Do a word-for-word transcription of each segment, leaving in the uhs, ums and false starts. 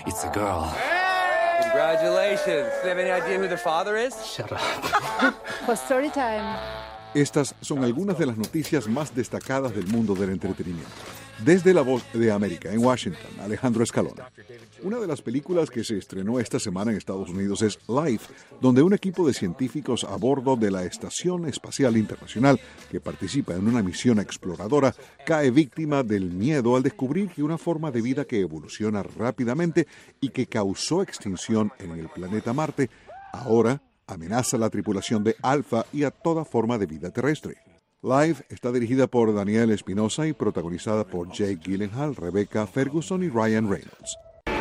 It's a girl. Congratulations. Do you have any idea who the father is? Shut up. For story time. Estas son algunas de las noticias más destacadas del mundo del entretenimiento. Desde La Voz de América, en Washington, Alejandro Escalona. Una de las películas que se estrenó esta semana en Estados Unidos es Life, donde un equipo de científicos a bordo de la Estación Espacial Internacional, que participa en una misión exploradora, cae víctima del miedo al descubrir que una forma de vida que evoluciona rápidamente y que causó extinción en el planeta Marte, ahora amenaza a la tripulación de Alpha y a toda forma de vida terrestre. Live está dirigida por Daniel Espinosa y protagonizada por Jake Gyllenhaal, Rebecca Ferguson y Ryan Reynolds.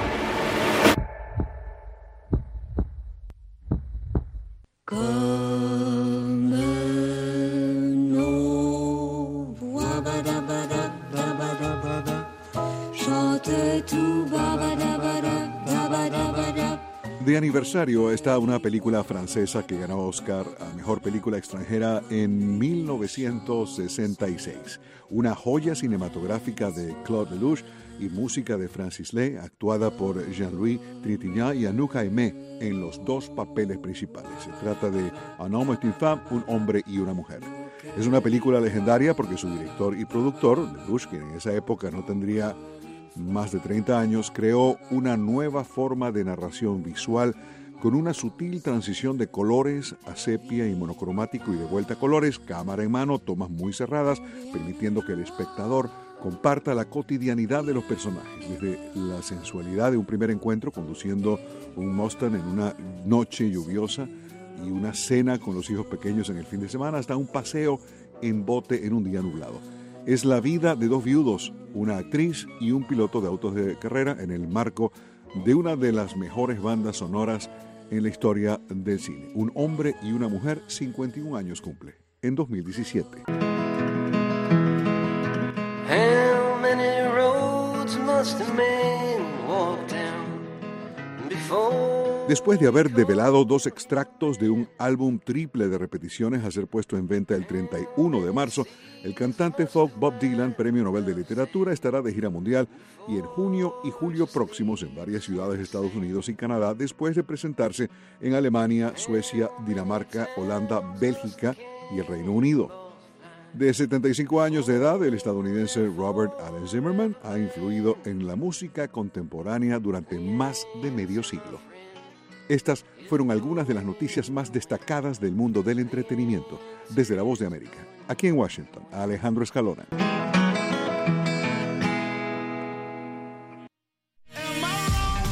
De aniversario está una película francesa que ganó Oscar a Mejor Película Extranjera en mil novecientos sesenta y seis. Una joya cinematográfica de Claude Lelouch y música de Francis Lay, actuada por Jean-Louis Trintignant y Anouk Aimée en los dos papeles principales. Se trata de Un homme et une femme, un hombre y una mujer. Es una película legendaria porque su director y productor, Lelouch, quien en esa época no tendría más de treinta años, creó una nueva forma de narración visual con una sutil transición de colores a sepia y monocromático y de vuelta a colores, cámara en mano, tomas muy cerradas, permitiendo que el espectador comparta la cotidianidad de los personajes, desde la sensualidad de un primer encuentro conduciendo un Mustang en una noche lluviosa y una cena con los hijos pequeños en el fin de semana, hasta un paseo en bote en un día nublado. Es la vida de dos viudos, una actriz y un piloto de autos de carrera en el marco de una de las mejores bandas sonoras en la historia del cine. Un hombre y una mujer, cincuenta y un años cumple, en dos mil diecisiete. How many roads must a man walk down before? Después de haber develado dos extractos de un álbum triple de repeticiones a ser puesto en venta el treinta y uno de marzo, el cantante folk Bob Dylan, Premio Nobel de Literatura, estará de gira mundial y en junio y julio próximos en varias ciudades de Estados Unidos y Canadá, después de presentarse en Alemania, Suecia, Dinamarca, Holanda, Bélgica y el Reino Unido. De setenta y cinco años de edad, el estadounidense Robert Allen Zimmerman ha influido en la música contemporánea durante más de medio siglo. Estas fueron algunas de las noticias más destacadas del mundo del entretenimiento. Desde La Voz de América, aquí en Washington, Alejandro Escalona.